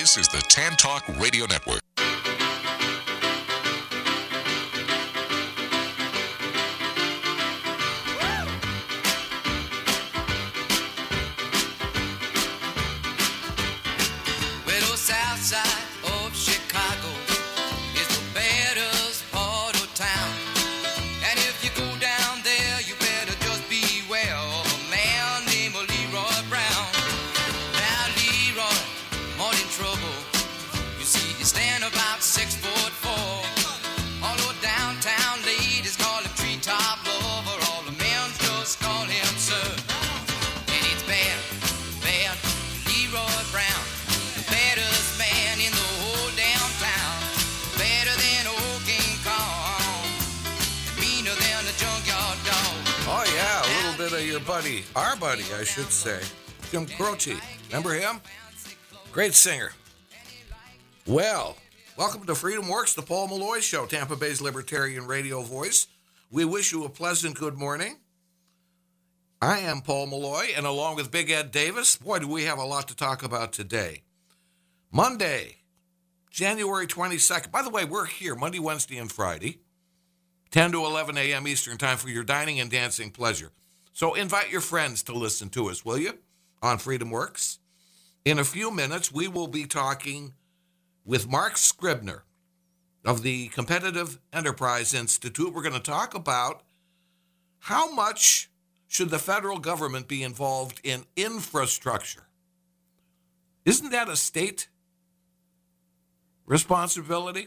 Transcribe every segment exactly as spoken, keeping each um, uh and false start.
This is the Tan Talk Radio Network. Well, south side of Chicago is the baddest part of town. And if you go down there, you better just beware of a man named Leroy Brown. Now, Leroy, morning trouble. You see, you stand about six foot four. Although downtown ladies call him treetop lover, all the men just call him sir. And it's bad, bad, Leroy Brown. The baddest man in the whole damn town. Better than old King Kong. Meaner than a junkyard dog. Oh, yeah, a little bit of your buddy, our buddy, I should say, Jim Croce. Remember him? Great singer. Well, welcome to Freedom Works, the Paul Malloy Show, Tampa Bay's Libertarian radio voice. We wish you a pleasant good morning. I am Paul Malloy, and along with Big Ed Davis, boy, do we have a lot to talk about today. Monday, January twenty-second. By the way, we're here Monday, Wednesday, and Friday, ten to eleven a.m. Eastern Time for your dining and dancing pleasure. So invite your friends to listen to us, will you, on Freedom Works? In a few minutes, we will be talking with Mark Scribner of the Competitive Enterprise Institute. We're going to talk about how much should the federal government be involved in infrastructure. Isn't that a state responsibility?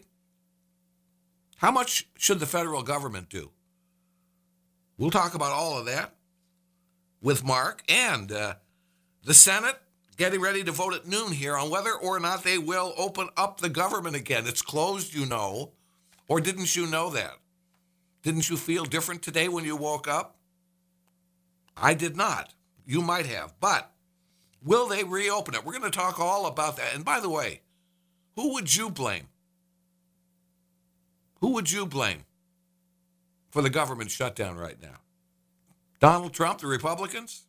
How much should the federal government do? We'll talk about all of that with Mark and uh, the Senate getting ready to vote at noon here on whether or not they will open up the government again. It's closed, you know. Or didn't you know that? Didn't you feel different today when you woke up? I did not. You might have. But will they reopen it? We're going to talk all about that. And by the way, who would you blame? Who would you blame for the government shutdown right now? Donald Trump, the Republicans?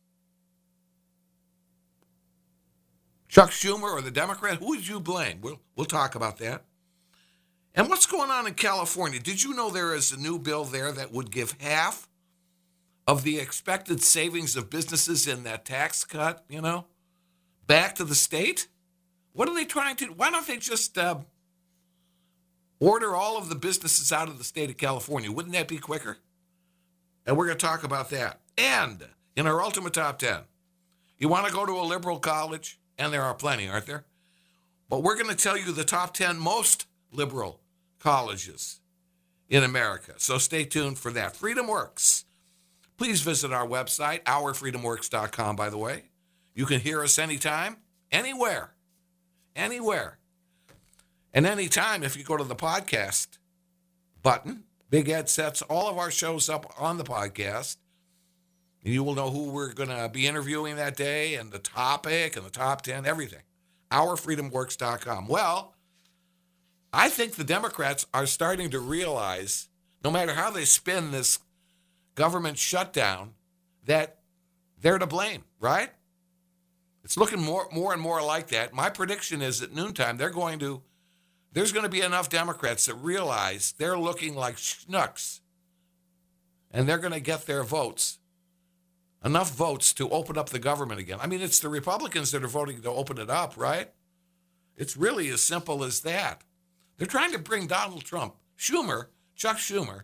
Chuck Schumer or the Democrat? Who would you blame? We'll, we'll talk about that. And what's going on in California? Did you know there is a new bill there that would give half of the expected savings of businesses in that tax cut, you know, back to the state? What are they trying to do? Why don't they just uh, order all of the businesses out of the state of California? Wouldn't that be quicker? And we're going to talk about that. And in our Ultimate Top ten, you want to go to a liberal college? And there are plenty, aren't there? But we're going to tell you the top ten most liberal colleges in America. So stay tuned for that. Freedom Works. Please visit our website, our freedom works dot com, by the way. You can hear us anytime, anywhere, anywhere. And anytime if you go to the podcast button, Big Ed sets all of our shows up on the podcast. And you will know who we're going to be interviewing that day and the topic and the top ten, everything. our freedom works dot com. Well, I think the Democrats are starting to realize, no matter how they spin this government shutdown, that they're to blame, right? It's looking more, more and more like that. My prediction is at noontime, they're going to, there's going to be enough Democrats that realize they're looking like schnooks, and they're going to get their votes. Enough votes to open up the government again. I mean, it's the Republicans that are voting to open it up, right? It's really as simple as that. They're trying to bring Donald Trump, Schumer, Chuck Schumer,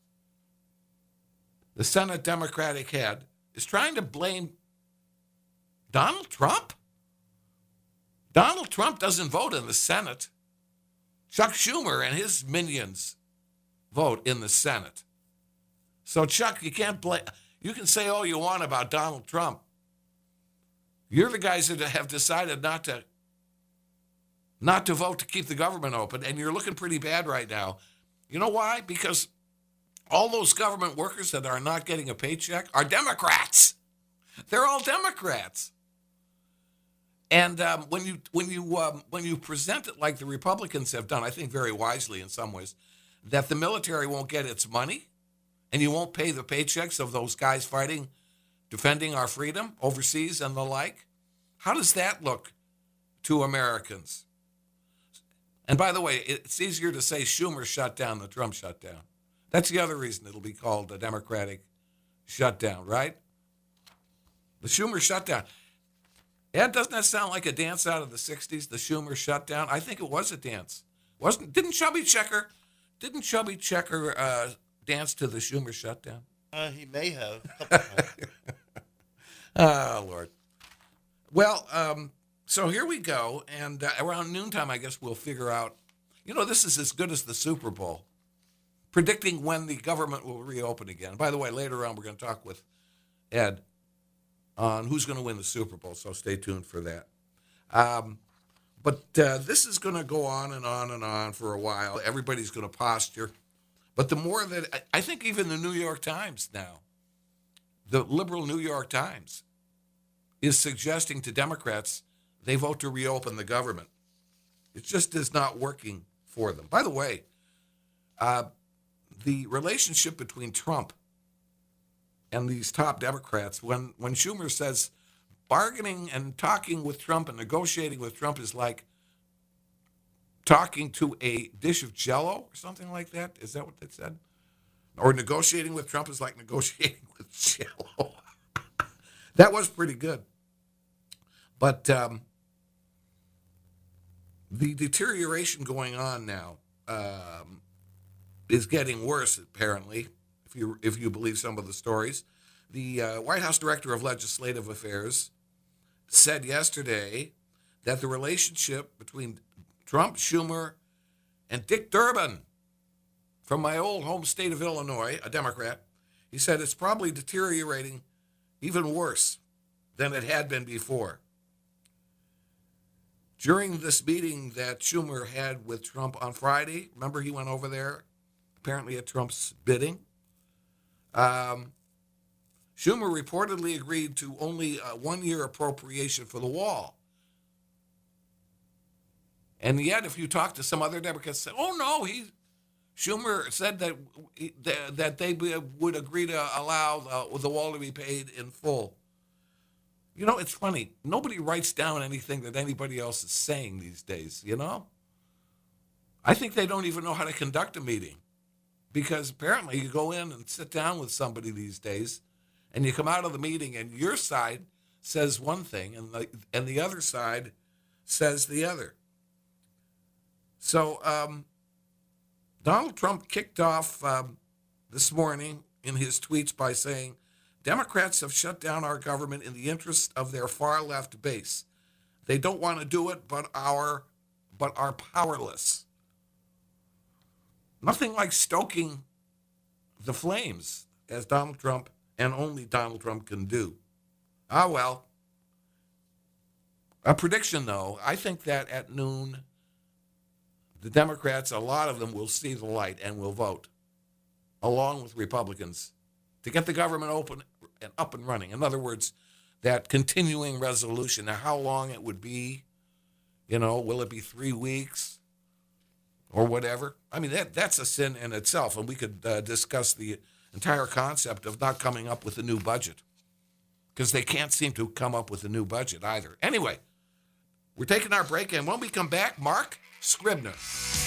the Senate Democratic head, is trying to blame Donald Trump? Donald Trump doesn't vote in the Senate. Chuck Schumer and his minions vote in the Senate. So, Chuck, you can't blame... You can say all you want about Donald Trump. You're the guys that have decided not to not to vote to keep the government open, and you're looking pretty bad right now. You know why? Because all those government workers that are not getting a paycheck are Democrats. They're all Democrats. And um, when you when you um, when you present it like the Republicans have done, I think very wisely in some ways, that the military won't get its money, and you won't pay the paychecks of those guys fighting, defending our freedom overseas and the like. How does that look to Americans? And by the way, it's easier to say Schumer shut down than Trump shut down. That's the other reason it'll be called a Democratic shutdown, right? The Schumer shutdown. Ed, doesn't that sound like a dance out of the sixties, the Schumer shutdown? I think it was a dance. Wasn't? Didn't Chubby Checker, didn't Chubby Checker uh, dance to the Schumer shutdown? Uh, he may have. A couple times. Oh, Lord. Well, um, so here we go. And uh, around noontime, I guess we'll figure out, you know, this is as good as the Super Bowl, predicting when the government will reopen again. By the way, later on, we're going to talk with Ed on who's going to win the Super Bowl, so stay tuned for that. Um, but uh, this is going to go on and on and on for a while. Everybody's going to posture. But the more that, I think even the New York Times now, the liberal New York Times, is suggesting to Democrats they vote to reopen the government. It just is not working for them. By the way, uh, the relationship between Trump and these top Democrats, when, when Schumer says bargaining and talking with Trump and negotiating with Trump is like talking to a dish of Jell-O or something like that. Is that what they said? Or negotiating with Trump is like negotiating with Jell-O. That was pretty good. But um, the deterioration going on now um, is getting worse, apparently, if you if you believe some of the stories. The uh, White House Director of Legislative Affairs said yesterday that the relationship between Trump, Schumer, and Dick Durbin from my old home state of Illinois, a Democrat, he said it's probably deteriorating even worse than it had been before. During this meeting that Schumer had with Trump on Friday, remember he went over there, apparently at Trump's bidding, um, Schumer reportedly agreed to only a one-year appropriation for the wall. And yet, if you talk to some other Democrats, say, oh, no, he, Schumer said that that they would agree to allow the, the wall to be paid in full. You know, it's funny. Nobody writes down anything that anybody else is saying these days, you know? I think they don't even know how to conduct a meeting because apparently you go in and sit down with somebody these days and you come out of the meeting and your side says one thing and the, and the other side says the other. So um, Donald Trump kicked off um, this morning in his tweets by saying, Democrats have shut down our government in the interest of their far-left base. They don't want to do it, but are, but are powerless. Nothing like stoking the flames, as Donald Trump and only Donald Trump can do. Ah, well. A prediction, though, I think that at noon, the Democrats, a lot of them will see the light and will vote, along with Republicans, to get the government open and up and running. In other words, that continuing resolution. Now, how long it would be, you know, will it be three weeks or whatever? I mean, that that's a sin in itself, and we could uh, discuss the entire concept of not coming up with a new budget because they can't seem to come up with a new budget either. Anyway, we're taking our break, and when we come back, Mark Scribner.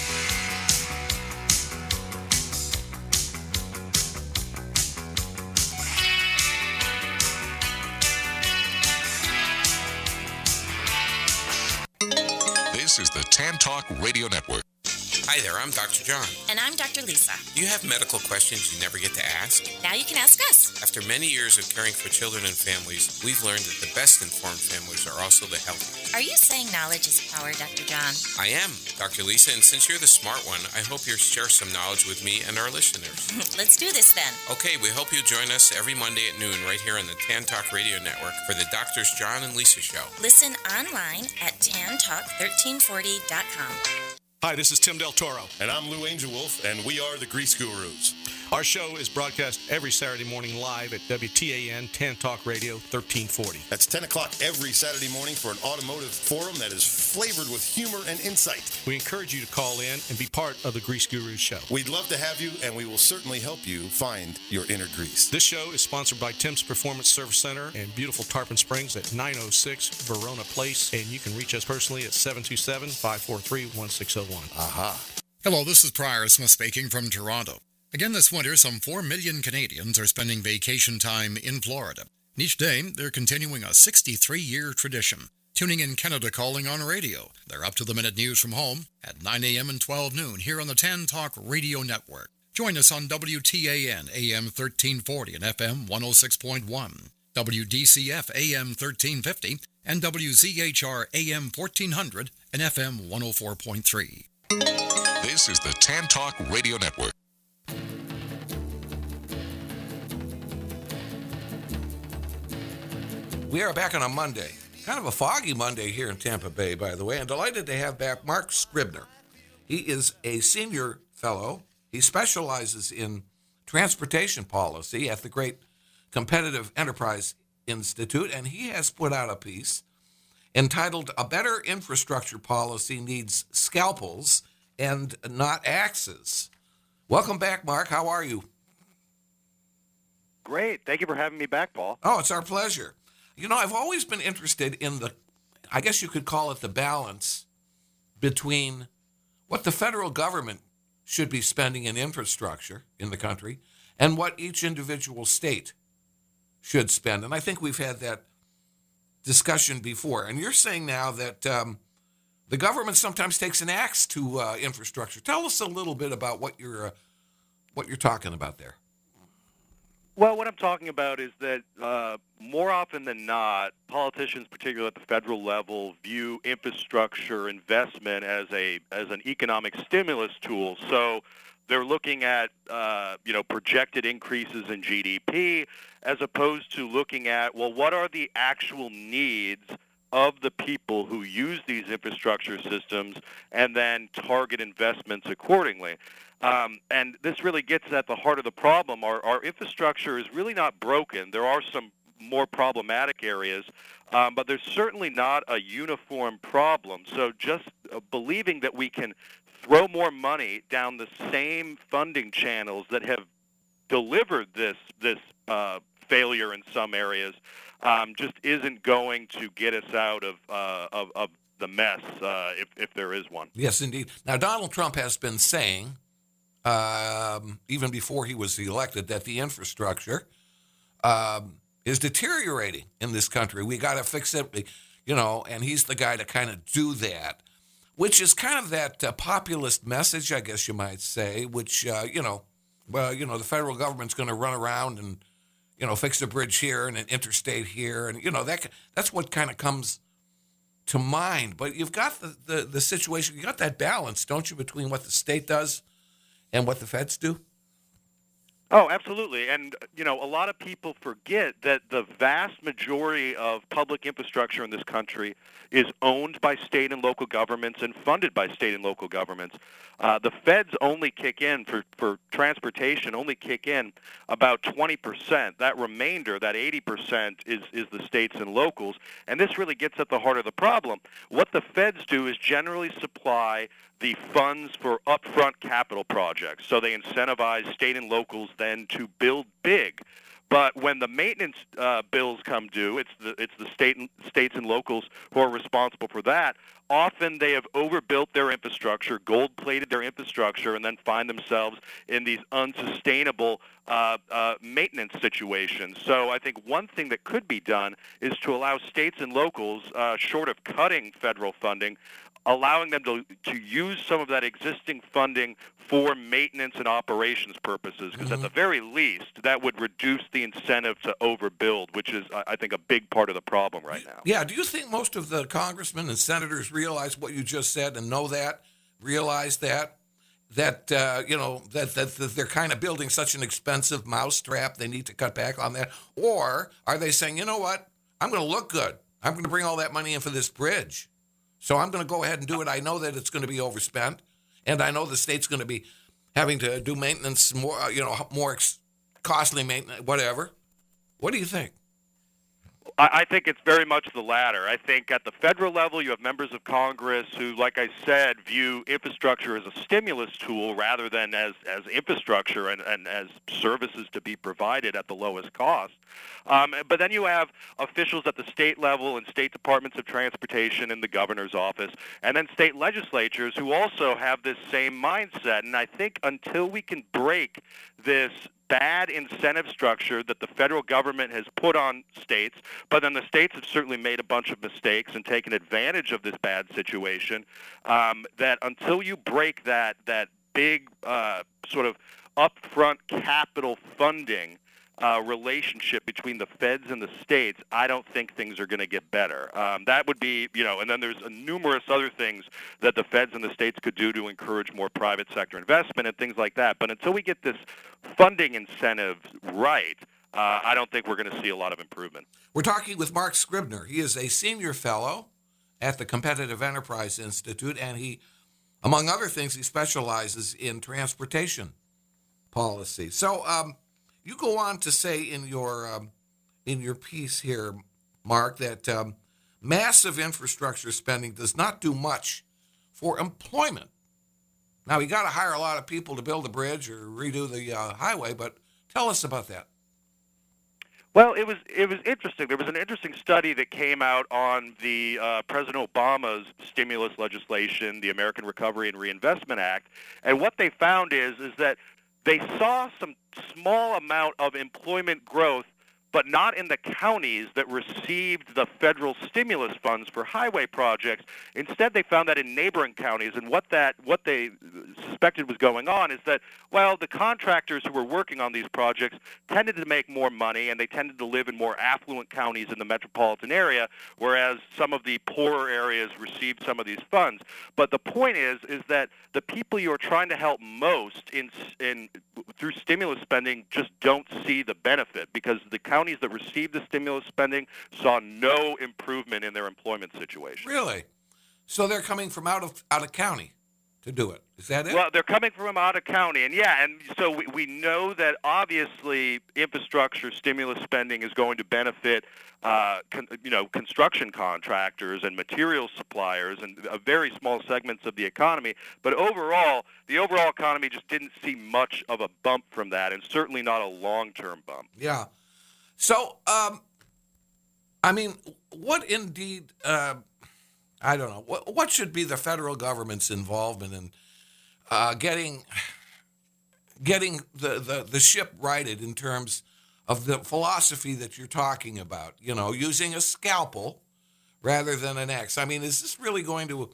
This is the Tan Talk Radio Network. Hi there, I'm Doctor John. And I'm Doctor Lisa. Do you have medical questions you never get to ask? Now you can ask us. After many years of caring for children and families, we've learned that the best informed families are also the healthiest. Are you saying knowledge is power, Doctor John? I am, Doctor Lisa, and since you're the smart one, I hope you'll share some knowledge with me and our listeners. Let's do this then. Okay, we hope you'll join us every Monday at noon right here on the Tan Talk Radio Network for the Doctors John and Lisa Show. Listen online at tan talk thirteen forty dot com. Hi, this is Tim Del Toro. And I'm Lou Angel Wolf, and we are the Grease Gurus. Our show is broadcast every Saturday morning live at W T A N Tan Talk Radio thirteen forty. That's ten o'clock every Saturday morning for an automotive forum that is flavored with humor and insight. We encourage you to call in and be part of the Grease Gurus show. We'd love to have you, and we will certainly help you find your inner grease. This show is sponsored by Tim's Performance Service Center in beautiful Tarpon Springs at nine oh six Verona Place, and you can reach us personally at seven two seven, five four three, one six oh one. Aha. Hello, this is Prior Smith speaking from Toronto. Again this winter, some four million Canadians are spending vacation time in Florida. And each day, they're continuing a sixty-three-year tradition, tuning in Canada Calling on radio. They're up-to-the-minute news from home at nine a.m. and twelve noon here on the Tan Talk Radio Network. Join us on W T A N A M thirteen forty and F M one oh six point one, W D C F A M thirteen fifty, and W Z H R A M fourteen hundred and F M one oh four point three. This is the Tan Talk Radio Network. We are back on a Monday. Kind of a foggy Monday here in Tampa Bay, by the way, and delighted to have back Mark Scribner. He is a senior fellow. He specializes in transportation policy at the great Competitive Enterprise Institute, and he has put out a piece entitled A Better Infrastructure Policy Needs Scalpels and Not Axes. Welcome back, Mark. How are you? Great. Thank you for having me back, Paul. Oh, it's our pleasure. You know, I've always been interested in the, I guess you could call it the balance between what the federal government should be spending in infrastructure in the country and what each individual state should spend. And I think we've had that discussion before. And you're saying now that um, the government sometimes takes an axe to uh, infrastructure. Tell us a little bit about what you're uh, what you're talking about there. Well, what I'm talking about is that uh, more often than not, politicians, particularly at the federal level, view infrastructure investment as a as an economic stimulus tool. So they're looking at uh, you know projected increases in G D P as opposed to looking at, well, what are the actual needs of the people who use these infrastructure systems, and then target investments accordingly. Um, and this really gets at the heart of the problem. Our, our infrastructure is really not broken. There are some more problematic areas, um, but there's certainly not a uniform problem. So just uh, believing that we can throw more money down the same funding channels that have delivered this this uh, failure in some areas um, just isn't going to get us out of uh, of, of the mess, uh, if if there is one. Yes, indeed. Now, Donald Trump has been saying, um, even before he was elected, that the infrastructure um, is deteriorating in this country. We got to fix it, you know, and he's the guy to kind of do that, which is kind of that uh, populist message, I guess you might say, which, uh, you know, well, you know, the federal government's going to run around and, you know, fix a bridge here and an interstate here. And, you know, that that's what kind of comes to mind. But you've got the, the, the situation, you got that balance, don't you, between what the state does and what the feds do? Oh, absolutely. And, you know, a lot of people forget that the vast majority of public infrastructure in this country is owned by state and local governments and funded by state and local governments. Uh, the feds only kick in for, for transportation, only kick in about twenty percent. That remainder, that eighty percent, is, is the states and locals. And this really gets at the heart of the problem. What the feds do is generally supply the funds for upfront capital projects. So they incentivize state and locals then to build big. But when the maintenance uh, bills come due, it's the it's the state and, states and locals who are responsible for that. Often they have overbuilt their infrastructure, gold-plated their infrastructure, and then find themselves in these unsustainable uh, uh, maintenance situations. So I think one thing that could be done is to allow states and locals, uh, short of cutting federal funding, allowing them to to use some of that existing funding for maintenance and operations purposes, because mm-hmm. at the very least, that would reduce the incentive to overbuild, which is, I think, a big part of the problem right now. Yeah. Do you think most of the congressmen and senators realize what you just said and know that, realize that, that, uh, you know, that, that, that they're kind of building such an expensive mousetrap, they need to cut back on that? Or are they saying, you know what, I'm going to look good. I'm going to bring all that money in for this bridge. So I'm going to go ahead and do it. I know that it's going to be overspent, and I know the state's going to be having to do maintenance more, uh, you know, more ex- costly maintenance, whatever. What do you think? I, I think it's very much the latter. I think at the federal level, you have members of Congress who, like I said, view infrastructure as a stimulus tool rather than as, as infrastructure and, and as services to be provided at the lowest cost. Um, but then you have officials at the state level and state departments of transportation in the governor's office, and then state legislatures who also have this same mindset. And I think until we can break this bad incentive structure that the federal government has put on states, but then the states have certainly made a bunch of mistakes and taken advantage of this bad situation, um, that until you break that, that big uh, sort of upfront capital funding Uh, relationship between the feds and the states, I don't think things are going to get better. Um, that would be, you know, and then there's uh, numerous other things that the feds and the states could do to encourage more private sector investment and things like that. But until we get this funding incentive right, uh, I don't think we're going to see a lot of improvement. We're talking with Mark Scribner. He is a senior fellow at the Competitive Enterprise Institute, and he, among other things, he specializes in transportation policy. So, um, you go on to say in your um, in your piece here, Mark, that um, massive infrastructure spending does not do much for employment. Now, you got to hire a lot of people to build a bridge or redo the uh, highway, but tell us about that. Well, it was it was interesting. There was an interesting study that came out on the uh, President Obama's stimulus legislation, the American Recovery and Reinvestment Act, and what they found is is that they saw some small amount of employment growth, but not in the counties that received the federal stimulus funds for highway projects. Instead, they found that in neighboring counties, and what that what they suspected was going on is that, well, the contractors who were working on these projects tended to make more money, and they tended to live in more affluent counties in the metropolitan area, whereas some of the poorer areas received some of these funds. But the point is, is that the people you are trying to help most in in through stimulus spending just don't see the benefit, because the counties that received the stimulus spending saw no improvement in their employment situation. Really? So they're coming from out of out of county to do it. Is that it? Well, they're coming from out of county, and yeah, and so we, we know that obviously infrastructure stimulus spending is going to benefit, uh, con, you know, construction contractors and material suppliers and uh, very small segments of the economy. But overall, the overall economy just didn't see much of a bump from that, and certainly not a long-term bump. Yeah. So, um, I mean, what indeed? Uh, I don't know. What, what should be the federal government's involvement in uh, getting getting the, the, the ship righted in terms of the philosophy that you're talking about? You know, using a scalpel rather than an axe. I mean, is this really going to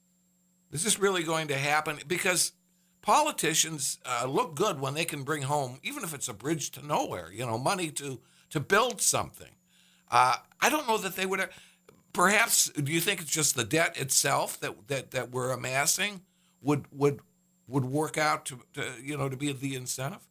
is this really going to happen? Because politicians uh, look good when they can bring home, even if it's a bridge to nowhere, you know, money to to build something. Uh, I don't know that they would. Perhaps, do you think it's just the debt itself that that, that we're amassing would would would work out to, to you know to be the incentive?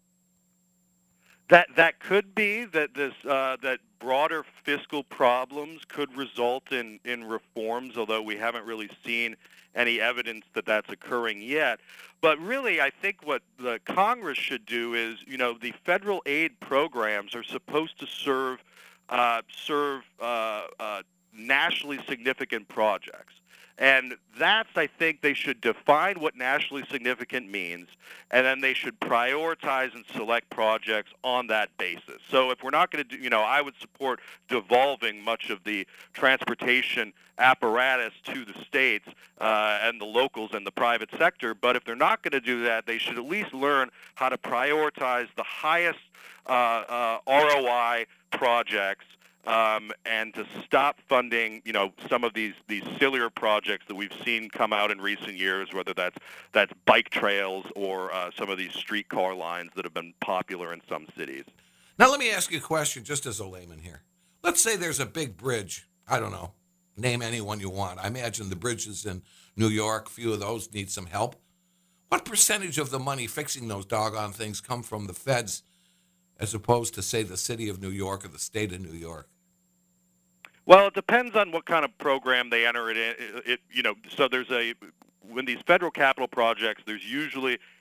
That that could be that this uh, that broader fiscal problems could result in, in reforms, although we haven't really seen any evidence that that's occurring yet. But really, I think what the Congress should do is, you know, the federal aid programs are supposed to serve uh, serve uh, uh, nationally significant projects. And that's, I think, they should define what nationally significant means, and then they should prioritize and select projects on that basis. So if we're not going to do, you know, I would support devolving much of the transportation apparatus to the states uh, and the locals and the private sector. But if they're not going to do that, they should at least learn how to prioritize the highest uh, uh, R O I projects, Um, and to stop funding, you know, some of these, these sillier projects that we've seen come out in recent years, whether that's that's bike trails or uh, some of these streetcar lines that have been popular in some cities. Now, let me ask you a question, just as a layman here. Let's say there's a big bridge. I don't know. Name any one you want. I imagine the bridges in New York, a few of those need some help. What percentage of the money fixing those doggone things come from the feds as opposed to, say, the city of New York or the state of New York? Well, it depends on what kind of program they enter it in. It, it, you know, so there's a when these federal capital projects, there's usually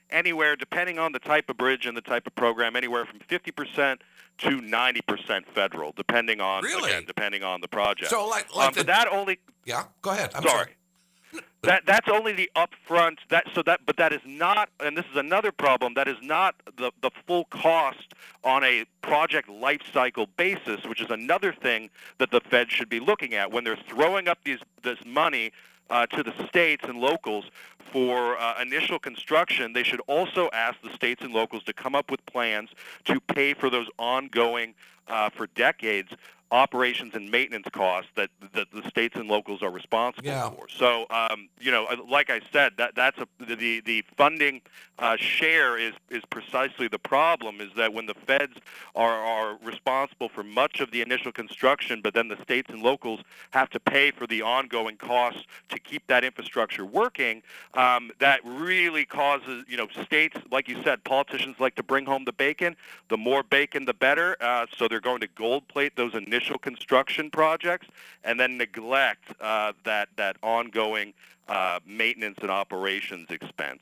anywhere, depending on the type of bridge and the type of program, anywhere from fifty percent to ninety percent federal, depending on Really? again, depending on the project. So, like, like um, the, but that only yeah, go ahead. I'm sorry. sorry. That that's only the upfront. That so that but that is not, and this is another problem. That is not the the full cost on a project life cycle basis, which is another thing that the Fed should be looking at when they're throwing up these this money uh, to the states and locals for uh, initial construction. They should also ask the states and locals to come up with plans to pay for those ongoing, uh, for decades, operations and maintenance costs that, that the states and locals are responsible Yeah. for. So, um, you know, like I said, that that's a, the the funding uh, share is is precisely the problem. Is that when the feds are are responsible for much of the initial construction, but then the states and locals have to pay for the ongoing costs to keep that infrastructure working. Um, that really causes, you know, states, like you said, politicians like to bring home the bacon. The more bacon, the better. Uh, so they're going to gold plate those initial initial construction projects and then neglect uh, that that ongoing uh, maintenance and operations expense.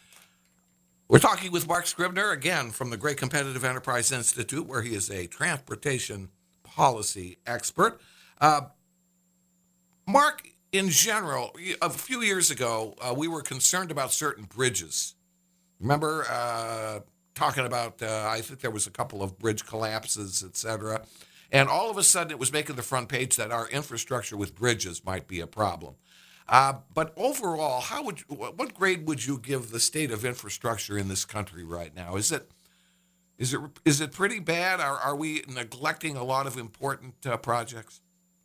We're talking with Mark Scribner, again, from the Great Competitive Enterprise Institute, where he is a transportation policy expert. Uh, Mark, in general, a few years ago, uh, we were concerned about certain bridges. Remember uh, talking about, uh, I think there was a couple of bridge collapses, et cetera. And all of a sudden, it was making the front page that our infrastructure with bridges might be a problem. Uh, but overall, how would you, what grade would you give the state of infrastructure in this country right now? Is it is it is it pretty bad? Are are we neglecting a lot of important uh, projects?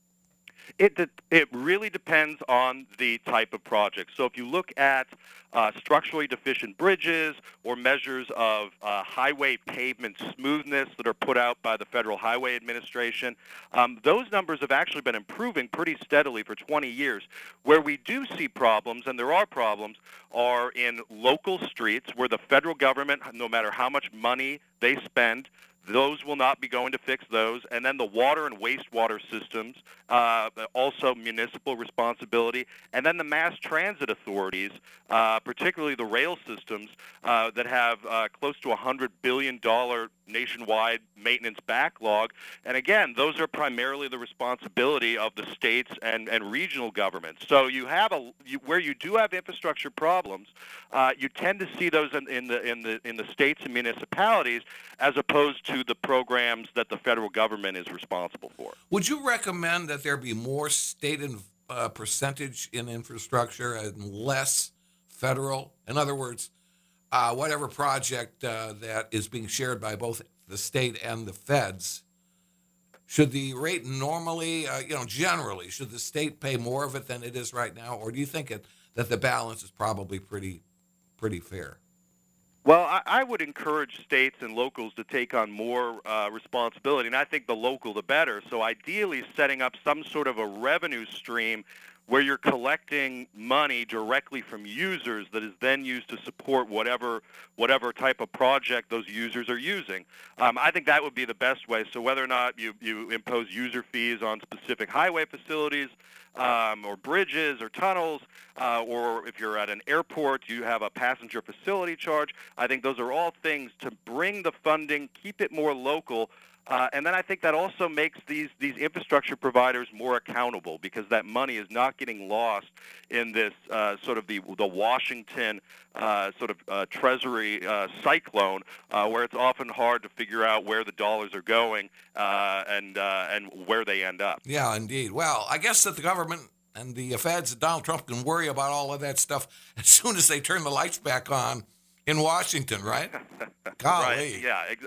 It it really depends on the type of project. So if you look at uh, structurally deficient bridges or measures of uh, highway pavement smoothness that are put out by the Federal Highway Administration, um, those numbers have actually been improving pretty steadily for twenty years. Where we do see problems, and there are problems, are in local streets where the federal government, no matter how much money they spend, those will not be going to fix those. And then the water and wastewater systems, uh, also municipal responsibility. And then the mass transit authorities, uh, particularly the rail systems, uh, that have uh, close to a one hundred billion dollars nationwide maintenance backlog. And again, those are primarily the responsibility of the states and, and regional governments. So you have a you, where you do have infrastructure problems, uh, you tend to see those in, in the in the in the states and municipalities, as opposed to the programs that the federal government is responsible for. Would you recommend that there be more state in, uh, percentage in infrastructure and less federal? In other words, uh, whatever project uh, that is being shared by both the state and the feds, should the rate normally, uh, you know, generally, should the state pay more of it than it is right now, or do you think it, that the balance is probably pretty, pretty fair? Well, I, I would encourage states and locals to take on more uh, responsibility, and I think the local the better. So ideally setting up some sort of a revenue stream where you're collecting money directly from users that is then used to support whatever whatever type of project those users are using. Um, I think that would be the best way. So whether or not you, you impose user fees on specific highway facilities, Um, or bridges or tunnels, uh, or if you're at an airport, you have a passenger facility charge. I think those are all things to bring the funding, keep it more local, uh, and then I think that also makes these, these infrastructure providers more accountable, because that money is not getting lost in this uh, sort of the, the Washington uh, sort of uh, Treasury uh, cyclone, uh, where it's often hard to figure out where the dollars are going uh, and uh, and where they end up. Yeah, indeed. Well, I guess that the government and the feds and Donald Trump can worry about all of that stuff as soon as they turn the lights back on in Washington, right? Golly. Right. Yeah. Ex-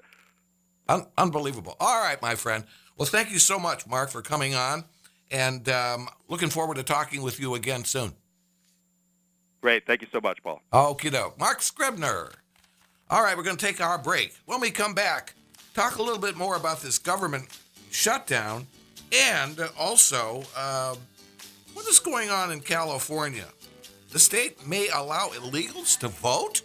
Un- unbelievable. All right, my friend. Well, thank you so much, Mark, for coming on, and um, looking forward to talking with you again soon. Great. Thank you so much, Paul. Okie doke. Mark Scribner. All right, we're going to take our break. When we come back, talk a little bit more about this government shutdown, and also uh, what is going on in California. The state may allow illegals to vote?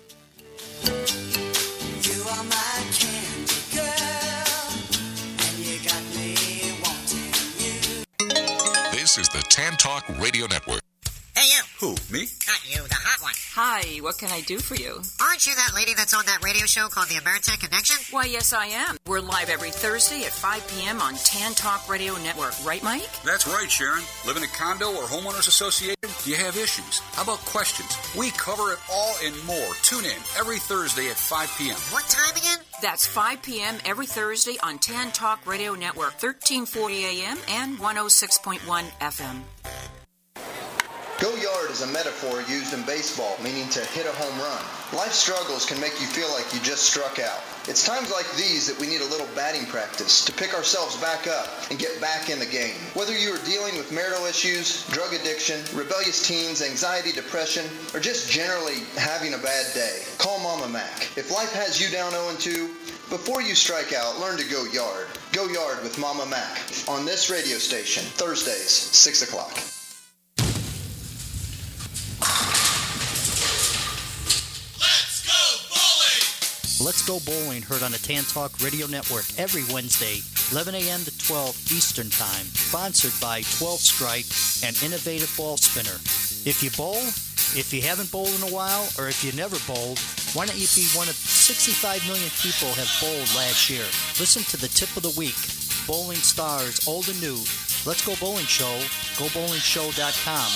You are my candy girl, and you got me wanting you. This is the Tan Talk Radio Network. Hey, you. Who, me? Not you, the hot one. Hi, what can I do for you? Aren't you that lady that's on that radio show called The Ameritech Connection? Why, yes, I am. We're live every Thursday at five p.m. on Tan Talk Radio Network. Right, Mike? That's right, Sharon. Live in a condo or homeowners association? Do you have issues? How about questions? We cover it all and more. Tune in every Thursday at five p.m. What time again? That's five p.m. every Thursday on Tan Talk Radio Network, thirteen forty a.m. and one oh six point one F M. Go yard is a metaphor used in baseball, meaning to hit a home run. Life struggles can make you feel like you just struck out. It's times like these that we need a little batting practice to pick ourselves back up and get back in the game. Whether you are dealing with marital issues, drug addiction, rebellious teens, anxiety, depression, or just generally having a bad day, call Mama Mac. If life has you down oh and two, before you strike out, learn to go yard. Go yard with Mama Mac on this radio station, Thursdays, six o'clock. Let's Go Bowling, heard on the Tan Talk Radio Network every Wednesday, eleven a.m. to twelve Eastern Time. Sponsored by twelve Strike and Innovative Ball Spinner. If you bowl, if you haven't bowled in a while, or if you never bowled, why don't you be one of sixty-five million people have bowled last year? Listen to the tip of the week. Bowling stars, old and new. Let's Go Bowling Show, go bowling show dot com.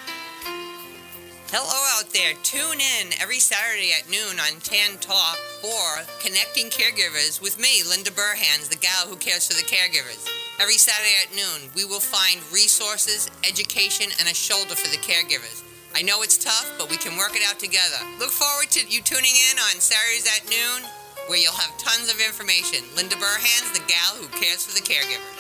Hello out there. Tune in every Saturday at noon on Tan Talk for Connecting Caregivers with me, Linda Burhans, the gal who cares for the caregivers. Every Saturday at noon, we will find resources, education, and a shoulder for the caregivers. I know it's tough, but we can work it out together. Look forward to you tuning in on Saturdays at noon, where you'll have tons of information. Linda Burhans, the gal who cares for the caregivers.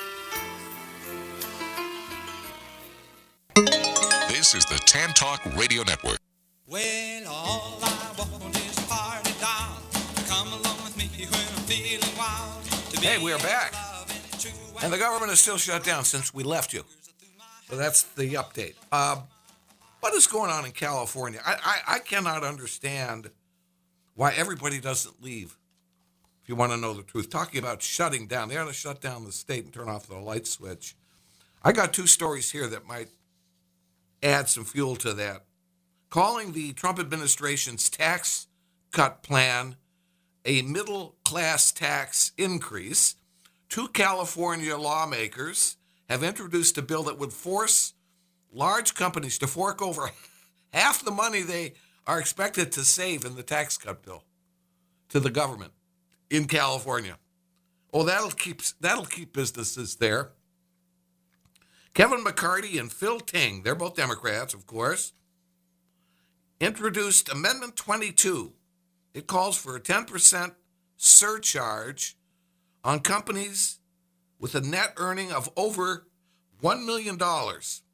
This is the Tan Talk Radio Network. Well, all I want is a party doll. Come along with me when I'm feeling wild. Hey, we are back. And the government is still shut down since we left you. So that's the update. Uh, what is going on in California? I, I, I cannot understand why everybody doesn't leave, if you want to know the truth. Talking about shutting down. They ought to shut down the state and turn off the light switch. I got two stories here that might add some fuel to that. Calling the Trump administration's tax cut plan a middle-class tax increase, two California lawmakers have introduced a bill that would force large companies to fork over half the money they are expected to save in the tax cut bill to the government in California. Oh, that'll keep that'll keep businesses there. Kevin McCarty and Phil Ting, they're both Democrats, of course, introduced Amendment twenty-two. It calls for a ten percent surcharge on companies with a net earning of over one million dollars.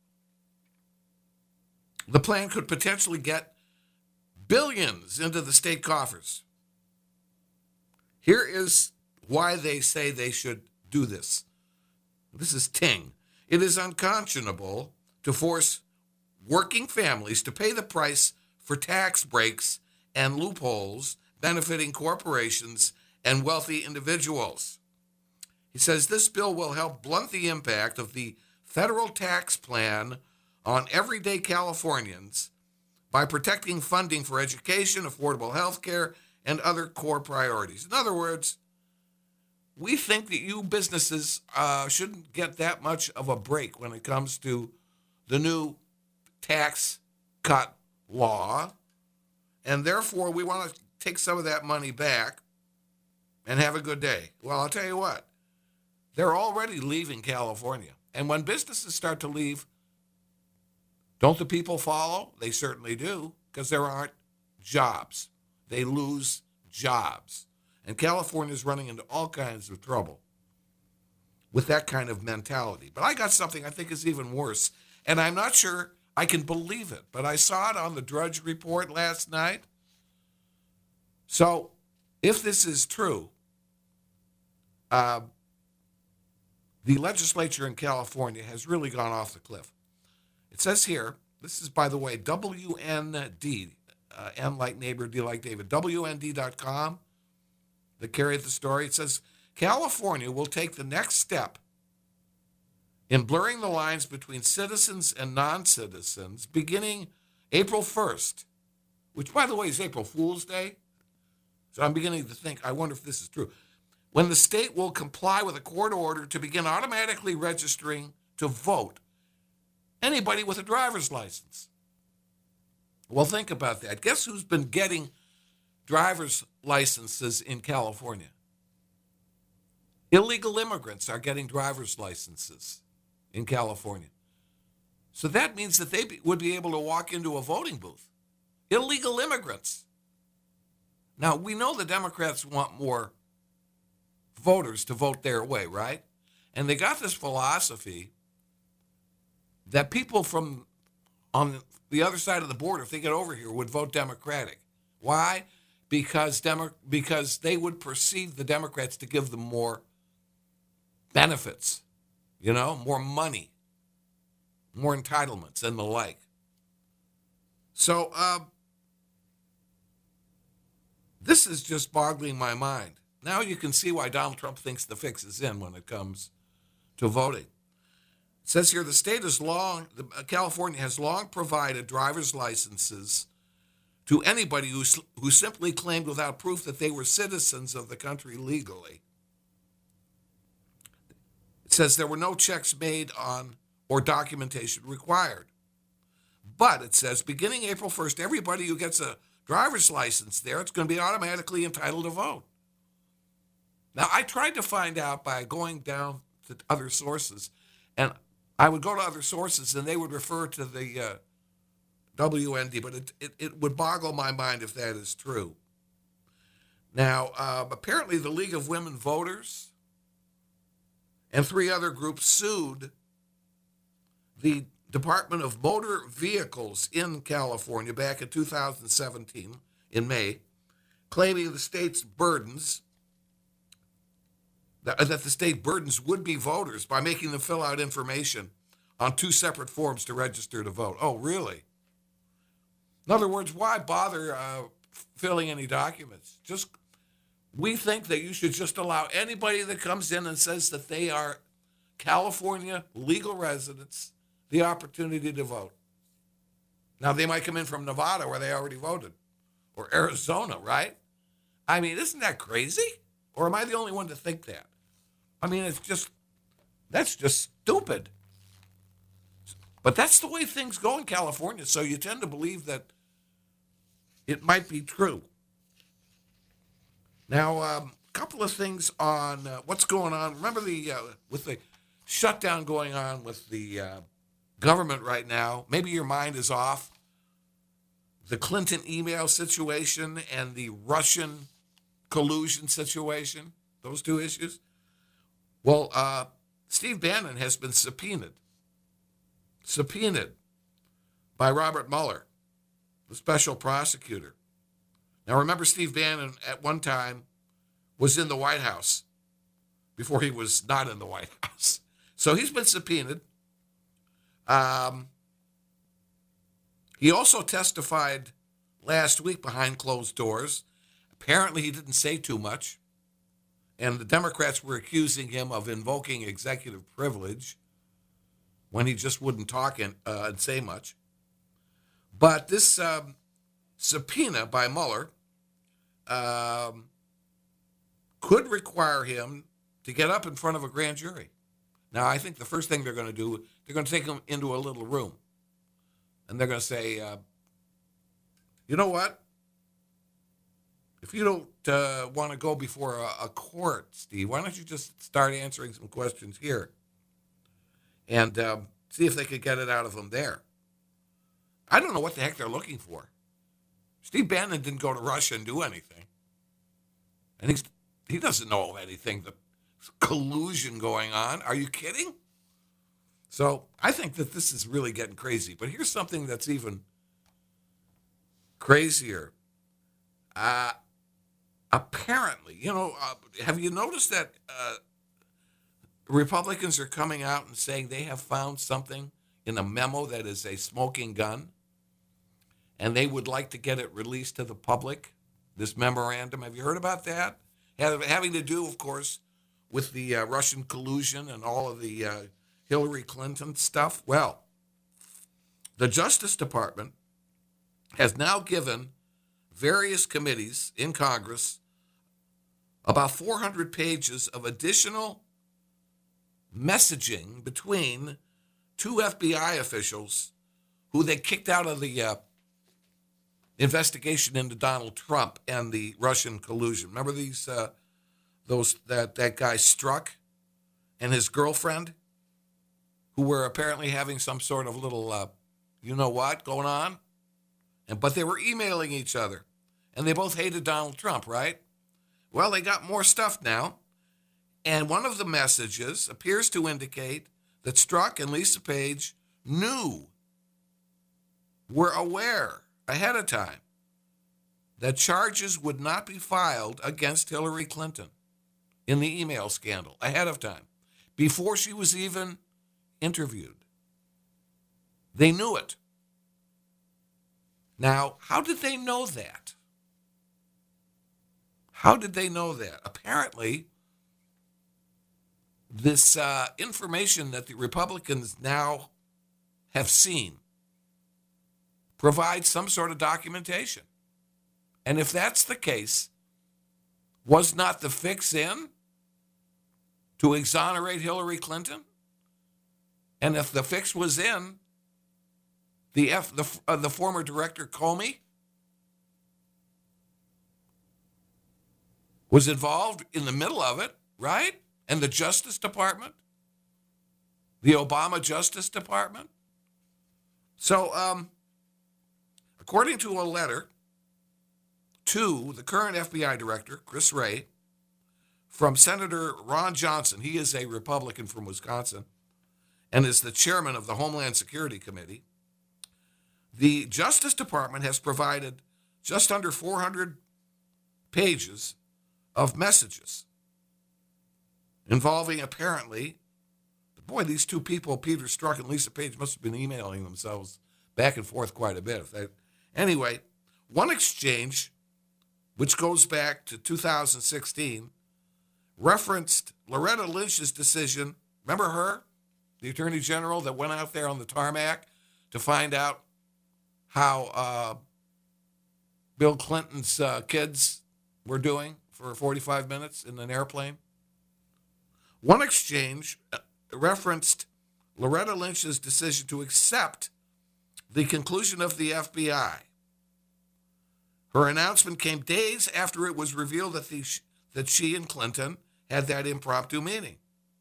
The plan could potentially get billions into the state coffers. Here is why they say they should do this. This is Ting. It is unconscionable to force working families to pay the price for tax breaks and loopholes benefiting corporations and wealthy individuals. He says this bill will help blunt the impact of the federal tax plan on everyday Californians by protecting funding for education, affordable health care, and other core priorities. In other words, we think that you businesses uh, shouldn't get that much of a break when it comes to the new tax cut law, and therefore we want to take some of that money back and have a good day. Well, I'll tell you what, they're already leaving California. And when businesses start to leave, don't the people follow? They certainly do, because there aren't jobs. They lose jobs. And California is running into all kinds of trouble with that kind of mentality. But I got something I think is even worse, and I'm not sure I can believe it, but I saw it on the Drudge Report last night. So if this is true, uh, the legislature in California has really gone off the cliff. It says here, this is, by the way, W N D, uh, N like neighbor, D like David, W N D dot com. That carried the story. It says, California will take the next step in blurring the lines between citizens and non-citizens, beginning April first, which, by the way, is April Fool's Day. So I'm beginning to think, I wonder if this is true. When the state will comply with a court order to begin automatically registering to vote anybody with a driver's license. Well, think about that. Guess who's been getting driver's licenses in California? Illegal immigrants are getting driver's licenses in California. So that means that they be, would be able to walk into a voting booth. Illegal immigrants. Now, we know the Democrats want more voters to vote their way, right? And they got this philosophy that people from on the other side of the border, if they get over here, would vote Democratic. Why? Because Demo- because they would perceive the Democrats to give them more benefits, you know, more money, more entitlements, and the like. So uh, this is just boggling my mind. Now you can see why Donald Trump thinks the fix is in when it comes to voting. It says here, the state has long, California has long provided driver's licenses to anybody who, who simply claimed without proof that they were citizens of the country legally. It says there were no checks made on or documentation required. But it says beginning April first, everybody who gets a driver's license there, it's going to be automatically entitled to vote. Now, I tried to find out by going down to other sources, and I would go to other sources, and they would refer to the uh, W N D, but it, it, it would boggle my mind if that is true. Now, uh, apparently the League of Women Voters and three other groups sued the Department of Motor Vehicles in California back in two thousand seventeen, in May, claiming the state's burdens, that, that the state burdens would-be voters by making them fill out information on two separate forms to register to vote. Oh, really? In other words, why bother uh, filling any documents? Just, we think that you should just allow anybody that comes in and says that they are California legal residents the opportunity to vote. Now, they might come in from Nevada where they already voted, or Arizona, right? I mean, isn't that crazy? Or am I the only one to think that? I mean, it's just, that's just stupid. But that's the way things go in California, so you tend to believe that it might be true. Now, a um, couple of things on uh, what's going on. Remember the uh, with the shutdown going on with the uh, government right now, maybe your mind is off. The Clinton email situation and the Russian collusion situation, those two issues. Well, uh, Steve Bannon has been subpoenaed. Subpoenaed by Robert Mueller, the special prosecutor. Now, remember, Steve Bannon at one time was in the White House before he was not in the White House. So he's been subpoenaed. Um, he also testified last week behind closed doors. Apparently, he didn't say too much. And the Democrats were accusing him of invoking executive privilege when he just wouldn't talk and, uh, and say much. But this um, subpoena by Mueller um, could require him to get up in front of a grand jury. Now, I think the first thing they're going to do, they're going to take him into a little room. And they're going to say, uh, you know what? If you don't uh, want to go before a, a court, Steve, why don't you just start answering some questions here and um, see if they could get it out of him there. I don't know what the heck they're looking for. Steve Bannon didn't go to Russia and do anything. And he's, he doesn't know anything. The collusion going on. Are you kidding? So I think that this is really getting crazy. But here's something that's even crazier. Uh, apparently, you know, uh, have you noticed that uh, Republicans are coming out and saying they have found something in a memo that is a smoking gun, and they would like to get it released to the public, this memorandum? Have you heard about that? Having to do, of course, with the uh, Russian collusion and all of the uh, Hillary Clinton stuff. Well, the Justice Department has now given various committees in Congress about four hundred pages of additional messaging between two F B I officials who they kicked out of the uh, investigation into Donald Trump and the Russian collusion. Remember these, uh, those that, that guy Strzok and his girlfriend, who were apparently having some sort of little, uh, you know what, going on? And but they were emailing each other, and they both hated Donald Trump, right? Well, they got more stuff now, and one of the messages appears to indicate that Strzok and Lisa Page knew, were aware ahead of time that charges would not be filed against Hillary Clinton in the email scandal ahead of time, before she was even interviewed. They knew it. Now, how did they know that? How did they know that? Apparently, this uh, information that the Republicans now have seen provides some sort of documentation. And if that's the case, was not the fix in to exonerate Hillary Clinton? And if the fix was in, the F, the, uh, the former director Comey was involved in the middle of it, right? And the Justice Department, the Obama Justice Department. So, um, according to a letter to the current F B I director, Chris Wray, from Senator Ron Johnson, he is a Republican from Wisconsin and is the chairman of the Homeland Security Committee, the Justice Department has provided just under four hundred pages of messages involving apparently, boy, these two people, Peter Strzok and Lisa Page, must have been emailing themselves back and forth quite a bit. If they, anyway, one exchange, which goes back to two thousand sixteen, referenced Loretta Lynch's decision. Remember her, the Attorney General that went out there on the tarmac to find out how uh, Bill Clinton's uh, kids were doing for forty-five minutes in an airplane? One exchange referenced Loretta Lynch's decision to accept the conclusion of the F B I. Her announcement came days after it was revealed that, the, that she and Clinton had that impromptu meeting.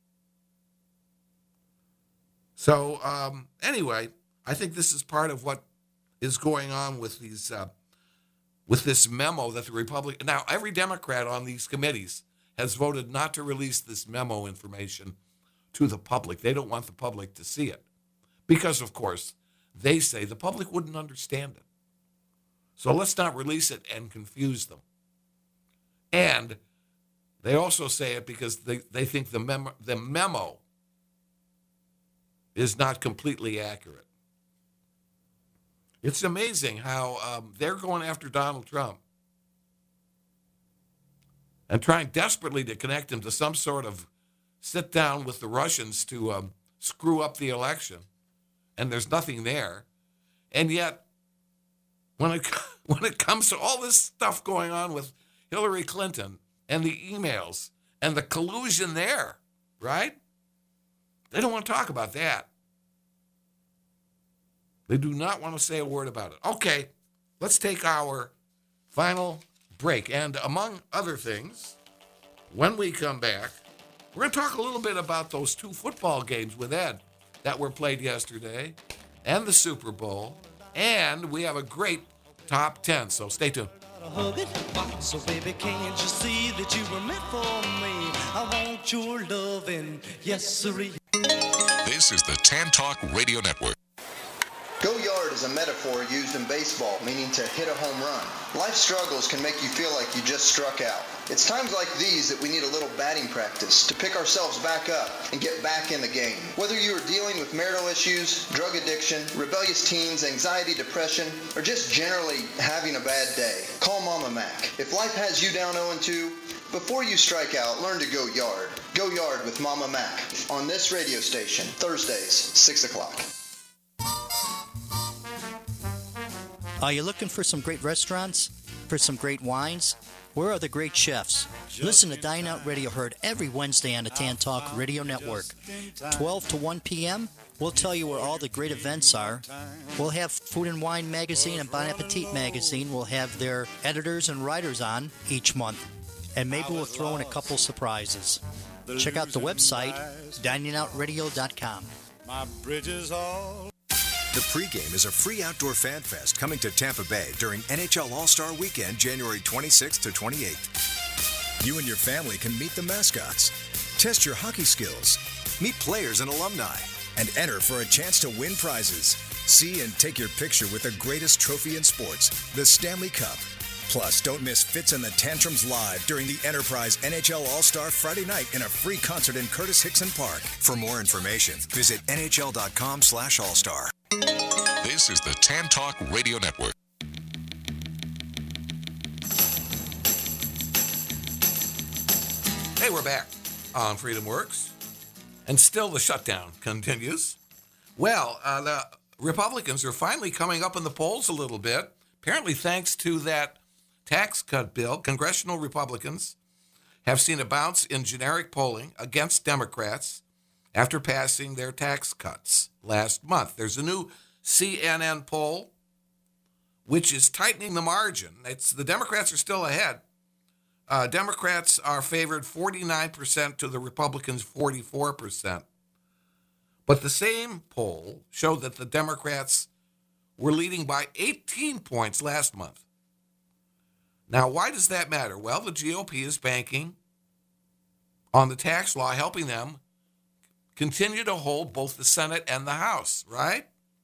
So um, anyway, I think this is part of what is going on with these uh, with this memo that the Republican, now every Democrat on these committees has voted not to release this memo information to the public. They don't want the public to see it because, of course, they say the public wouldn't understand it. So let's not release it and confuse them. And they also say it because they, they think the memo, the memo is not completely accurate. It's amazing how um, they're going after Donald Trump and trying desperately to connect him to some sort of sit down with the Russians to um, screw up the election. And there's nothing there. And yet, when it, when it comes to all this stuff going on with Hillary Clinton and the emails and the collusion there, right? They don't want to talk about that. They do not want to say a word about it. Okay, let's take our final break. And among other things, when we come back, we're going to talk a little bit about those two football games with Ed that were played yesterday and the Super Bowl. And we have a great top ten, so stay tuned. So baby, can't you see that you were meant for me? I want your loving, yes sirree. This is the Tan Talk Radio Network. Go yard is a metaphor used in baseball, meaning to hit a home run. Life struggles can make you feel like you just struck out. It's times like these that we need a little batting practice to pick ourselves back up and get back in the game. Whether you are dealing with marital issues, drug addiction, rebellious teens, anxiety, depression, or just generally having a bad day, call Mama Mac. If life has you down oh and two, before you strike out, learn to go yard. Go yard with Mama Mac on this radio station, Thursdays, six o'clock. Are you looking for some great restaurants? For some great wines? Where are the great chefs? Listen to Dine Out Radio, heard every Wednesday on the Tan Talk Radio Network. twelve to one p.m., we'll tell you where all the great events are. We'll have Food and Wine Magazine and Bon Appetit Magazine. We'll have their editors and writers on each month. And maybe we'll throw in a couple surprises. Check out the website, dining out radio dot com. My bridges all... The pregame is a free outdoor fan fest coming to Tampa Bay during N H L All-Star Weekend, January twenty-sixth to twenty-eighth. You and your family can meet the mascots, test your hockey skills, meet players and alumni, and enter for a chance to win prizes. See and take your picture with the greatest trophy in sports, the Stanley Cup. Plus, don't miss Fitz and the Tantrums live during the Enterprise N H L All-Star Friday night in a free concert in Curtis Hickson Park. For more information, visit N H L dot com slash all-star. This is the Tan Talk Radio Network. Hey, we're back on Freedom Works. And still the shutdown continues. Well, uh, the Republicans are finally coming up in the polls a little bit. Apparently, thanks to that tax cut bill, congressional Republicans have seen a bounce in generic polling against Democrats after passing their tax cuts last month. There's a new C N N poll, which is tightening the margin. It's the Democrats are still ahead. Uh, Democrats are favored forty-nine percent to the Republicans' forty-four percent. But the same poll showed that the Democrats were leading by eighteen points last month. Now, why does that matter? Well, the G O P is banking on the tax law helping them continue to hold both the Senate and the House, right?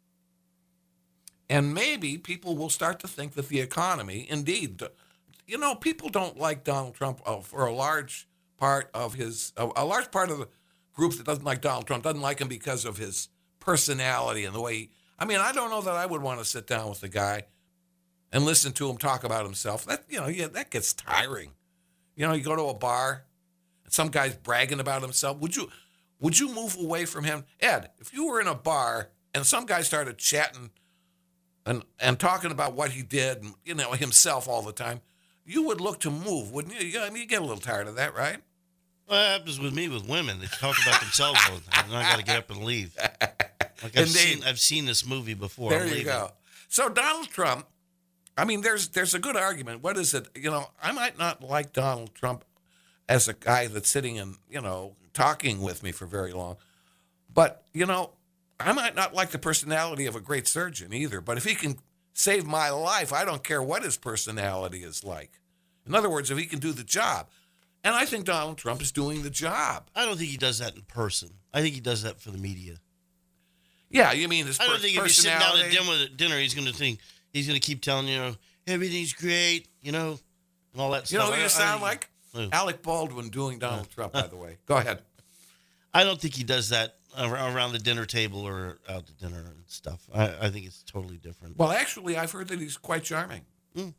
And maybe people will start to think that the economy, indeed, you know, people don't like Donald Trump uh, for a large part of his, a, a large part of the group that doesn't like Donald Trump doesn't like him because of his personality and the way he, I mean, I don't know that I would want to sit down with the guy and listen to him talk about himself. That, you know, yeah, that gets tiring. You know, you go to a bar and some guy's bragging about himself. Would you, would you move away from him? Ed, if you were in a bar and some guy started chatting and, and talking about what he did and, you know, himself all the time, you would look to move, wouldn't you? I mean, you get a little tired of that, right? Well, that happens with me with women. They talk about themselves all the time, and I got to get up and leave. Like I've seen, I've seen this movie before. There I'm you leaving. go. So Donald Trump, I mean, there's there's a good argument. What is it? You know, I might not like Donald Trump as a guy that's sitting and, you know, talking with me for very long. But, you know, I might not like the personality of a great surgeon either. But if he can save my life, I don't care what his personality is like. In other words, if he can do the job. And I think Donald Trump is doing the job. I don't think he does that in person. I think he does that for the media. Yeah, you mean his I don't per- think if he's sitting down at personality? dinner, dinner he's going to think, he's going to keep telling you, know, everything's great, you know, and all that You stuff. know who I- you I sound think- like? Who? Alec Baldwin doing Donald Trump, by the way. Go ahead. I don't think he does that ar- around the dinner table or out to dinner and stuff. I, I think it's totally different. Well, actually, I've heard that he's quite charming. Mm.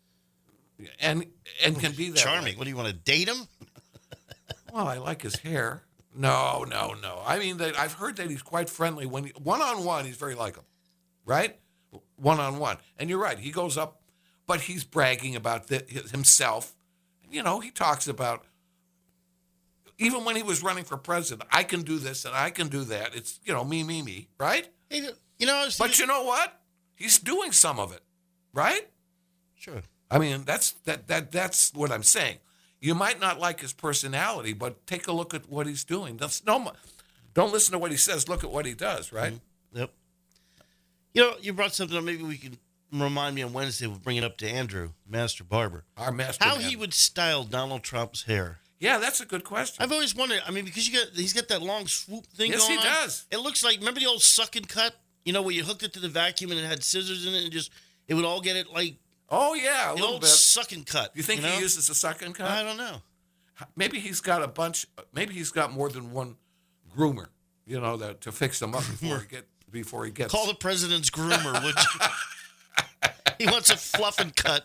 And and can be that Charming. way. What, do you want to date him? Well, I like his hair. No, no, no. I mean, that I've heard that he's quite friendly. When he, one-on-one, he's very likable, right? One-on-one. And you're right. He goes up, but he's bragging about the, himself. You know, he talks about, even when he was running for president, I can do this and I can do that. It's, you know, me, me, me, right? Hey, you know, I was But thinking- you know what? He's doing some of it, right? Sure. I mean, that's that that that's what I'm saying. You might not like his personality, but take a look at what he's doing. That's no, don't listen to what he says. Look at what he does, right? Mm-hmm. Yep. You know, you brought something up. Maybe we can remind me on Wednesday. We'll bring it up to Andrew, Master Barber. Our master. How man. he would style Donald Trump's hair. Yeah, that's a good question. I've always wondered. I mean, because you got he's got that long swoop thing Yes, going he on. does. It looks like, remember the old suck and cut? You know, where you hooked it to the vacuum and it had scissors in it and just it would all get it like. Oh yeah, a the little old bit. suck and cut. You think you know? he uses a suck and cut? I don't know. Maybe he's got a bunch. Maybe he's got more than one groomer. You know, that to fix him up before he get before he gets. Call the president's groomer, would you? He wants a fluff and cut.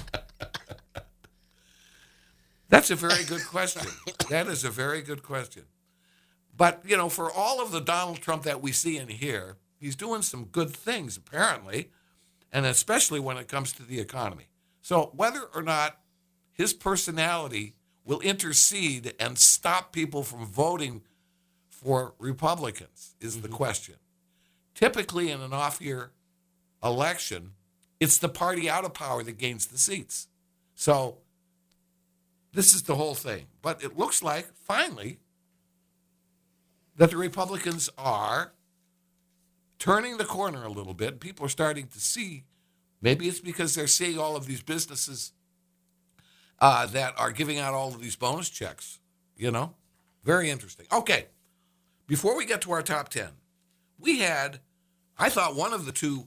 That's a very good question. That is a very good question. But, you know, for all of the Donald Trump that we see and hear, he's doing some good things, apparently. and especially when it comes to the economy. So whether or not his personality will intercede and stop people from voting for Republicans is mm-hmm. the question. Typically in an off-year election, it's the party out of power that gains the seats. So this is the whole thing. But it looks like, finally, that the Republicans are turning the corner a little bit. People are starting to see, maybe it's because they're seeing all of these businesses uh, that are giving out all of these bonus checks, you know? Very interesting. Okay, before we get to our top ten, we had, I thought one of the two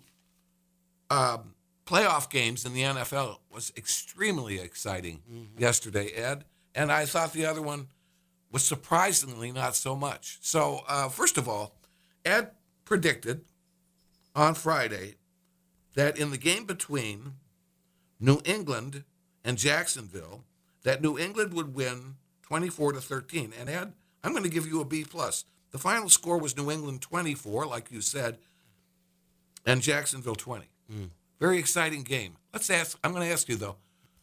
um, playoff games in the N F L was extremely exciting mm-hmm. yesterday, Ed, and I thought the other one was surprisingly not so much. So, uh, first of all, Ed predicted on Friday that in the game between New England and Jacksonville, that New England would win twenty-four to thirteen. And Ed, I'm going to give you a B plus. The final score was New England twenty-four, like you said, and Jacksonville twenty. Mm. Very exciting game. Let's ask. I'm going to ask you though.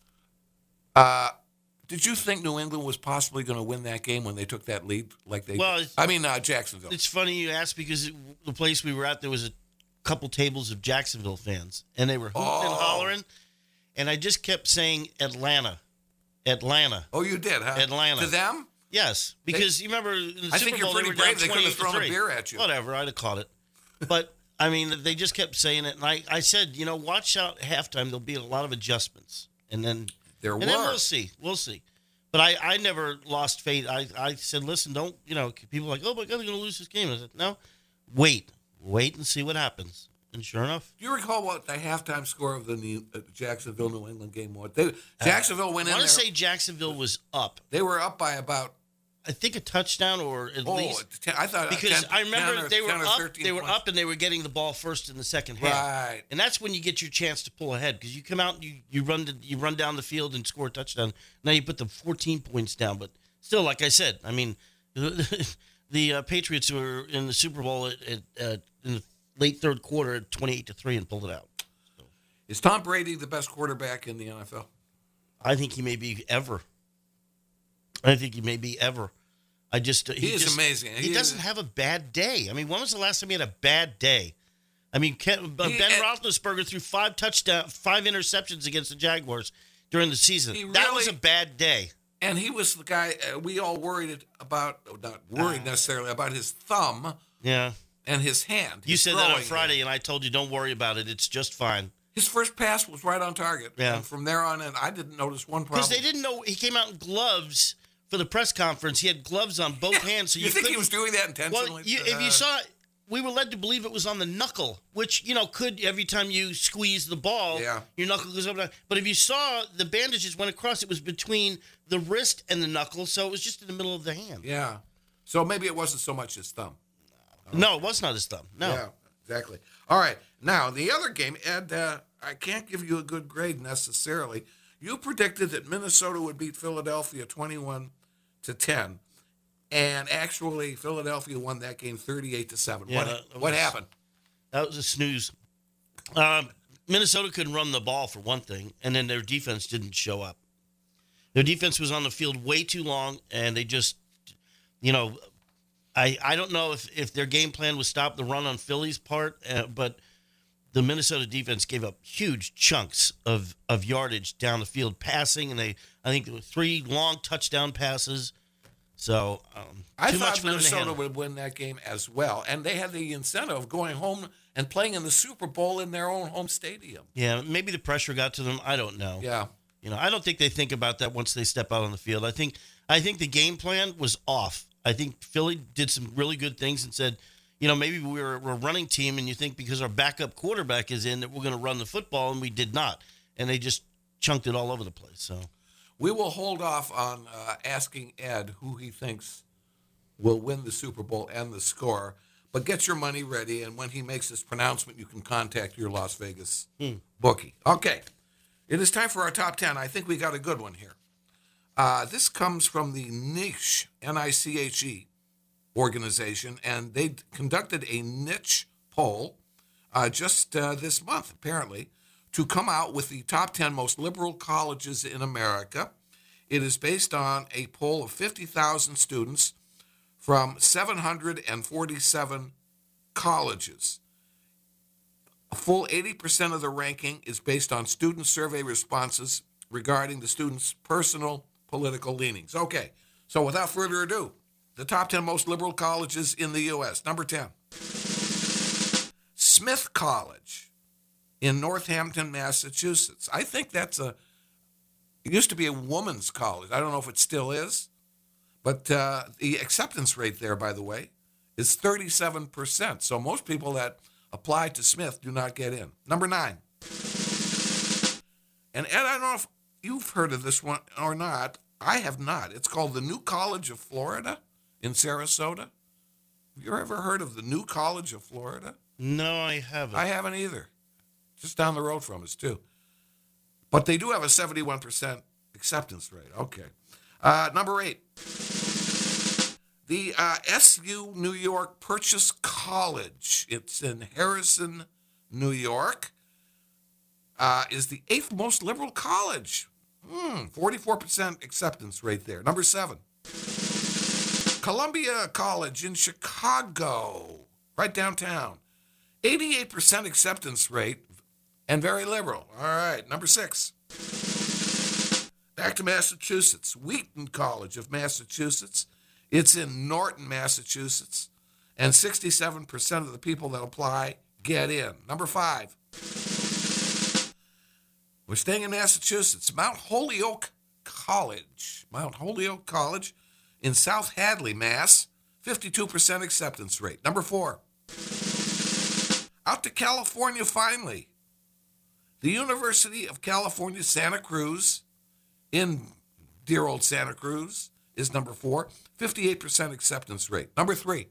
Uh, did you think New England was possibly going to win that game when they took that lead? Like they, well, I mean uh, Jacksonville. It's funny you ask because it, the place we were at, there was a couple tables of Jacksonville fans, and they were hooting oh. and hollering, and I just kept saying Atlanta, Atlanta. Oh, you did, huh? Atlanta. To them? Yes, because they, you remember in the I Super think Bowl you're pretty they were brave. down They could have thrown twenty-eight to three. a beer at you. Whatever, I'd have caught it. But I mean, they just kept saying it, and I, I said, you know, watch out halftime. There'll be a lot of adjustments, and then there and were. then we'll see, we'll see. But I, I never lost faith. I, I said, listen, don't, you know, people are like, oh my God, they're going to lose this game. I said, no, wait, wait and see what happens. And sure enough. Do you recall what the halftime score of the New, uh, Jacksonville New England game was? They, Jacksonville went uh, in I want there. to say Jacksonville was up. They were up by about, I think a touchdown or at oh, least. ten, I thought because ten, I remember or, they were up. They were points. up and they were getting the ball first in the second half. Right. And that's when you get your chance to pull ahead because you come out and you, you run to, you run down the field and score a touchdown. Now you put the fourteen points down, but still, like I said, I mean, the uh, Patriots were in the Super Bowl at, at, uh, in the late third quarter at twenty-eight to three and pulled it out. So. Is Tom Brady the best quarterback in the N F L? I think he may be ever. I think he may be ever. I just he, he is just, amazing. He, he doesn't is. have a bad day. I mean, when was the last time he had a bad day? I mean, Ken, Ben he, Roethlisberger threw five touchdown, five interceptions against the Jaguars during the season. Really, that was a bad day. And he was the guy uh, we all worried about, not worried uh, necessarily about his thumb. Yeah. And his hand. You said that on Friday, it. and I told you, don't worry about it. It's just fine. His first pass was right on target. Yeah. And from there on in, I didn't notice one problem. Because they didn't know he came out in gloves for the press conference. He had gloves on both yeah. hands. So you, you think he was doing that intentionally? Well, you, if you saw it, we were led to believe it was on the knuckle, which, you know, could, every time you squeeze the ball, yeah. your knuckle goes up and down. But if you saw the bandages went across, it was between the wrist and the knuckle, so it was just in the middle of the hand. Yeah. So maybe it wasn't so much his thumb. No, it was not his thumb. No. Yeah, exactly. All right. Now, the other game, Ed, uh, I can't give you a good grade necessarily. You predicted that Minnesota would beat Philadelphia twenty-one to ten, and actually Philadelphia won that game thirty-eight to seven. Yeah, what that what was, happened? That was a snooze. Um, Minnesota couldn't run the ball for one thing, and then their defense didn't show up. Their defense was on the field way too long, and they just, you know, I, I don't know if, if their game plan was stop the run on Philly's part, uh, but the Minnesota defense gave up huge chunks of, of yardage down the field passing, and they I think there were three long touchdown passes. So um, I too thought much Minnesota would win that game as well, and they had the incentive of going home and playing in the Super Bowl in their own home stadium. Yeah, maybe the pressure got to them. I don't know. Yeah, you know, I don't think they think about that once they step out on the field. I think I think the game plan was off. I think Philly did some really good things and said, you know, maybe we're, we're a running team and you think because our backup quarterback is in that we're going to run the football, and we did not. And they just chunked it all over the place. So we will hold off on uh, asking Ed who he thinks will win the Super Bowl and the score. But get your money ready, and when he makes his pronouncement, you can contact your Las Vegas hmm. bookie. Okay, it is time for our top ten. I think we got a good one here. Uh, this comes from the Niche, N I C H E, organization, and they conducted a niche poll uh, just uh, this month, apparently, to come out with the top ten most liberal colleges in America. It is based on a poll of fifty thousand students from seven hundred forty-seven colleges. A full eighty percent of the ranking is based on student survey responses regarding the students' personal political leanings. Okay, so without further ado, the top ten most liberal colleges in the U S. Number ten, Smith College in Northampton, Massachusetts. I think that's a, it used to be a woman's college. I don't know if it still is, but uh, the acceptance rate there, by the way, is thirty-seven percent. So most people that apply to Smith do not get in. Number nine. And Ed, I don't know if you've heard of this one or not. I have not. It's called the New College of Florida in Sarasota. Have you ever heard of the New College of Florida? No, I haven't. I haven't either. Just down the road from us, too. But they do have a seventy-one percent acceptance rate. Okay. Uh, number eight. The uh, S U New York Purchase College, it's in Harrison, New York, uh, is the eighth most liberal college. Hmm, forty-four percent acceptance rate there. Number seven, Columbia College in Chicago, right downtown. eighty-eight percent acceptance rate and very liberal. All right, number six. Back to Massachusetts, Wheaton College of Massachusetts. It's in Norton, Massachusetts, and sixty-seven percent of the people that apply get in. Number five, we're staying in Massachusetts, Mount Holyoke College. Mount Holyoke College in South Hadley, Mass, fifty-two percent acceptance rate. Number four, out to California finally, the University of California, Santa Cruz, in dear old Santa Cruz, is number four, fifty-eight percent acceptance rate. Number three,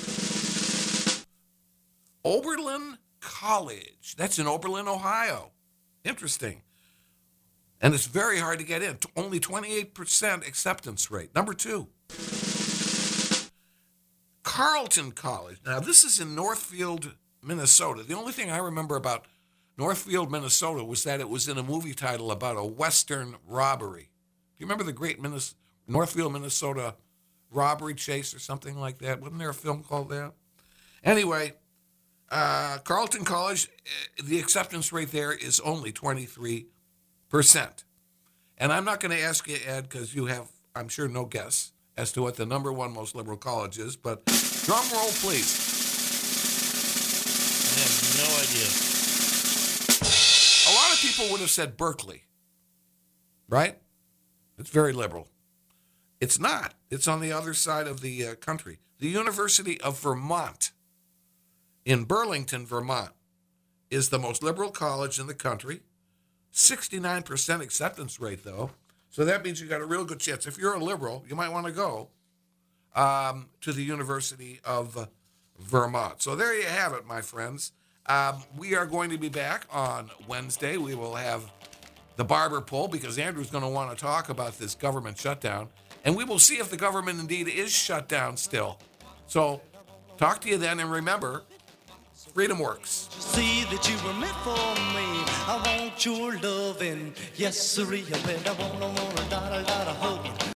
Oberlin College. That's in Oberlin, Ohio. Interesting. And it's very hard to get in. Only twenty-eight percent acceptance rate. Number two, Carleton College. Now, this is in Northfield, Minnesota. The only thing I remember about Northfield, Minnesota was that it was in a movie title about a Western robbery. Do you remember the great Minnesota? Northfield, Minnesota robbery chase or something like that. Wasn't there a film called that? Anyway, uh, Carleton College, the acceptance rate there is only twenty-three percent. And I'm not going to ask you, Ed, because you have, I'm sure, no guess as to what the number one most liberal college is, but drum roll, please. I have no idea. A lot of people would have said Berkeley, right? It's very liberal. It's not. It's on the other side of the uh, country. The University of Vermont in Burlington, Vermont, is the most liberal college in the country. sixty-nine percent acceptance rate, though. So that means you got a real good chance. If you're a liberal, you might want to go um, to the University of uh, Vermont. So there you have it, my friends. Um, we are going to be back on Wednesday. We will have the barber poll because Andrew's going to want to talk about this government shutdown. And we will see if the government indeed is shut down still. So talk to you then. And remember, freedom works. See that you were meant for me. I want your loving. Yes, sir. I want, I want a lot, a lot of hugging.